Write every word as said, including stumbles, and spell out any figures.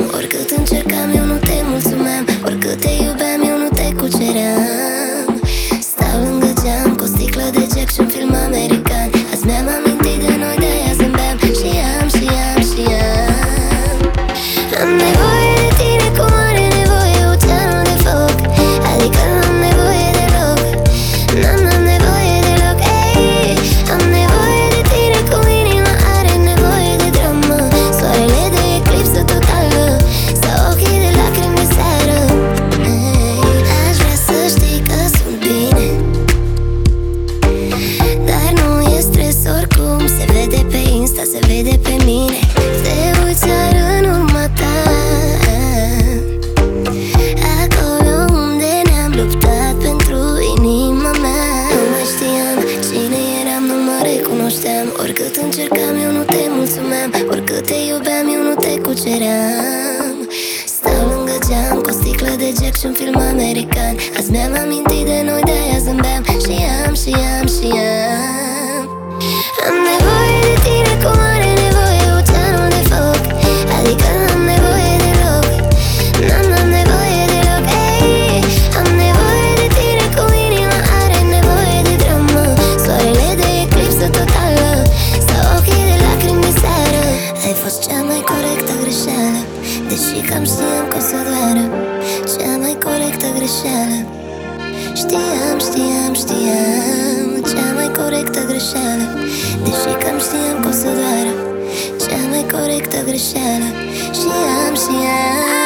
Oricât încercam, eu nu te mulțumeam. Oricât te iubeam, eu nu te cuceream. Stau lângă geam cu o sticlă de Jack și un film american. Azi mi-am amintit de noi, de-aia zâmbeam. Și am, și am, și am. Am nevoie de tine cum are nevoie oceanul de foc. Adică n-am nevoie deloc. N-am, n-am nevoie deloc, ei. Am nevoie de tine cum inima are nevoie de dramă. Soarele de eclipsă totală sau ochii de lacrimi de seară, ei. Aș vrea să știi că sunt bine, dar nu e stres oricum. Se vede pe Insta, se vede pe mine. Te uiți iar în urma ta, acolo unde ne-am luptat pentru inima mea. Nu mai știam cine eram, nu mă recunoșteam. Oricât încercam, eu nu te mulțumeam. Oricât te iubeam, eu nu te cuceream. Stau lângă geam cu o sticlă de Jack și un film american. Azi mi-am amintit de noi, de-aia zâmbeam. Și am, și am, și am. Am nevoie de tine cum are nevoie oceanul de foc. Adică n-am nevoie deloc. N-am, n-am nevoie deloc, ei. Am nevoie de tine cum inima are nevoie de dramă. Soarele de eclipsă totală sau ochii de lacrimi de seară. Ai fost cea mai corectă greșeală, deși cam știam că o să doară. Cea mai corectă greșeală. Știam, știam, știam. Cea mai corectă greșeală, deși cam știam că o să doară. Cea mai corectă greșeală. Știam, știam.